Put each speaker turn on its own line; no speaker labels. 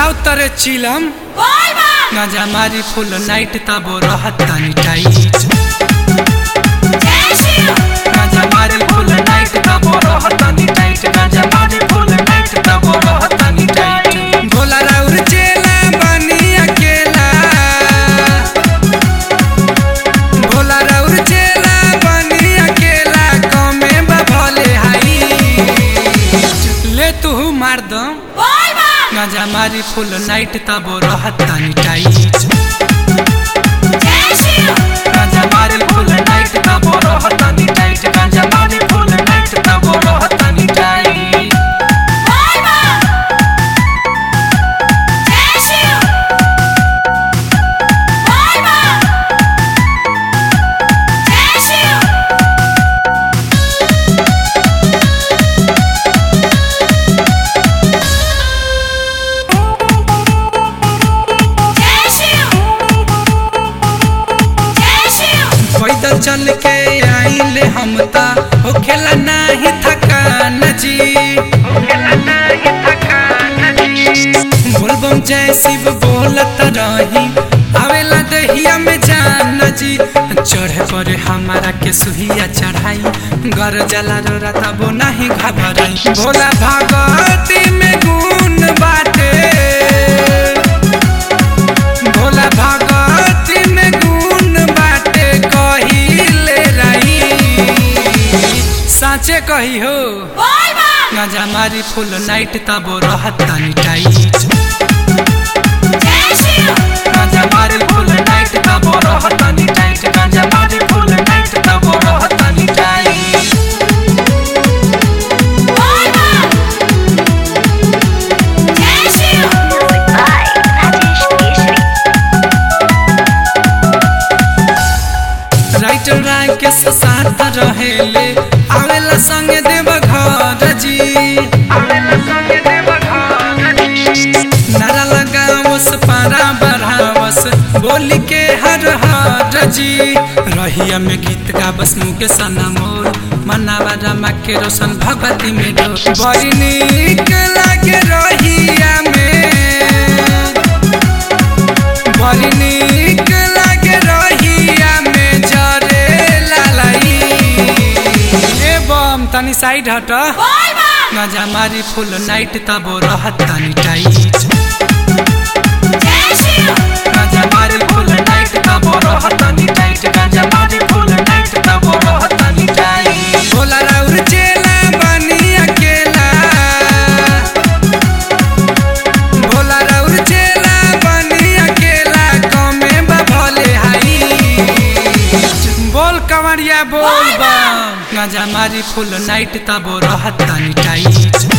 आओ तरे चिलम गांजा मारी फुल नाइट तबो रहत तानी टाइट गांजा मारी फुल नाइट तबो रहत तानी टाइट गांजा मारी फुल नाइट तबो रहत तानी टाइट भोला राउर चेला बनी अकेला भोला राउर चेला बनी अकेला कमे भले हाई ले तू मार दम गांजा मारी फुल नाइट तबो रहत तानी टाइट गांजा मारी फुल नाइट तबो रहत तानी टाइट गांजा मारी फुल नाइट तबो रहत तानी टाइट पैदल चल के आइले हम ता हो खेला नाही थकान जी बोलबम जय शिव बोलत रही आवेला दहिया में जान जी चढ़े पर हमारा के सुहिया चढ़ाई घर जला रोरा तबो नहीं घबराई भोला भगवती में गुण बाटे भोला भगवती में गुण बाटे कहिले रही साचे कही हो गांजा मारी फुल नाइट तबो रहत तानी टाइट गांजा मारी फुल नाइट तबो रहत तानी टाइट गांजा मारी फुल नाइट तबो रहत तानी टाइट राइटर राय के साथ रहेले आवेला संगे देव घर जी नारा लगावस पारा बढ़ावस बोली के हर हर जी रहिया में गीत गावस मुके सना मोर मनावा रमा के रोशन भगवती में डो बड़ी नीक लागे रहिया में बड़ी नीक लागे रहिया में जरे लालाई ए बम तनी साइड हट गांजा मारी फुल नाइट तबो रहत तानी टाइट गांजा मारी फुल नाइट तबो रहत तानी टाइट गांजा मारी फुल नाइट तबो रहत तानी टाइट भोला राउर चेला बनी अकेला भोला राउर चेला बनी अकेला कमे भले हाई बोल कवरिया बोल बम गांजा मारी फुल नाइट तबो रहत तानी टाइट